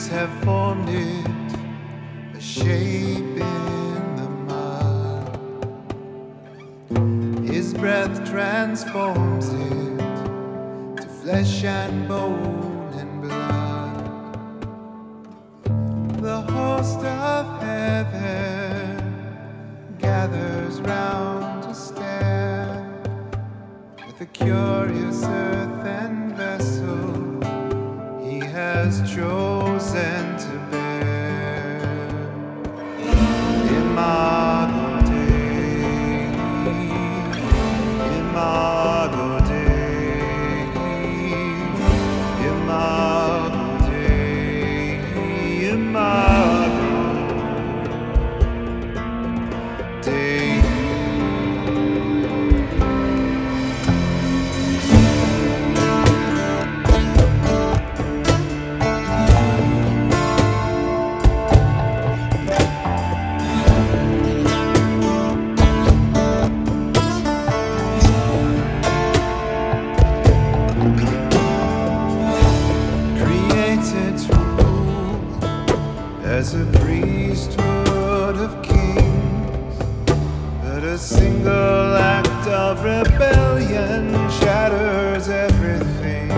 hands have formed it, a shape in the mud. His breath transforms it to flesh and bone and blood. The host of heaven gathers round to stare at the curious earthen vessel he has chosen to bear. Imago Dei, Imago Dei, Imago Dei, Imago Dei. As a priesthood of kings, but a single act of rebellion shatters everything.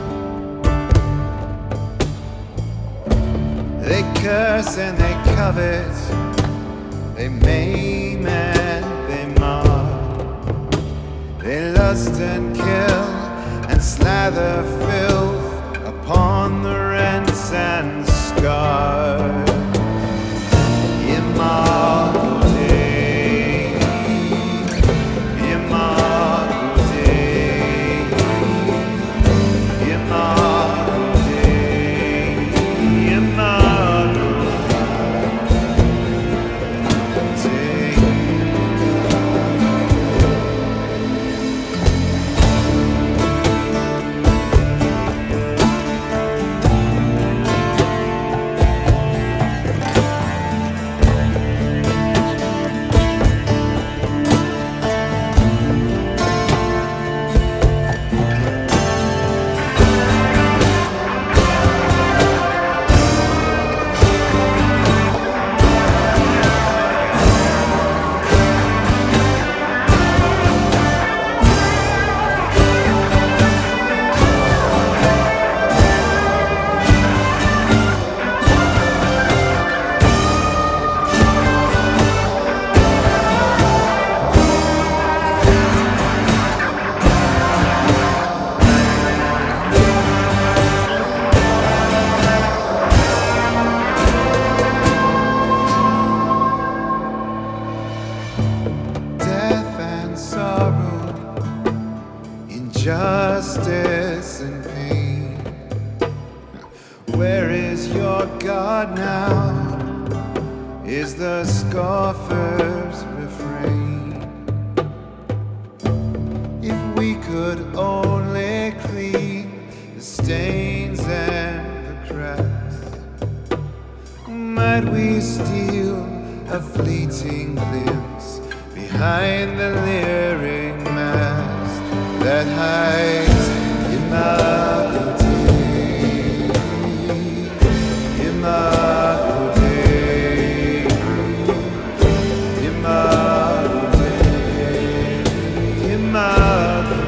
They curse and they covet, they maim and they mar, they lust and kill and slather filth upon the rents and scars. Imago Dei, Imago Dei, Imago Dei, Imago Dei. Injustice and pain. Where is your God now? Is the scoffer's refrain? If we could only clean the stains and the cracks, might we steal a fleeting glimpse behind the leering mask that hides Imago Dei, Imago Dei, Imago Dei, Imago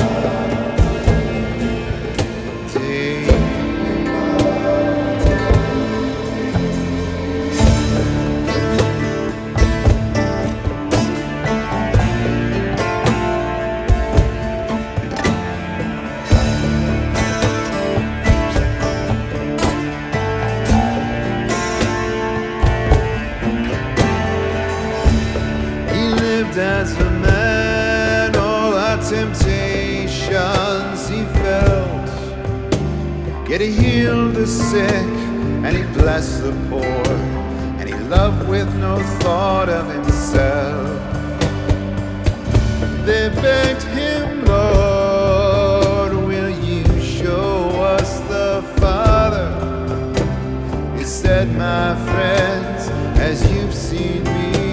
Dei. As a man, all our temptations he felt, yet he healed the sick and he blessed the poor, and he loved with no thought of himself. They begged him, Lord, will you show us the Father? He said, my friends, as you've seen me,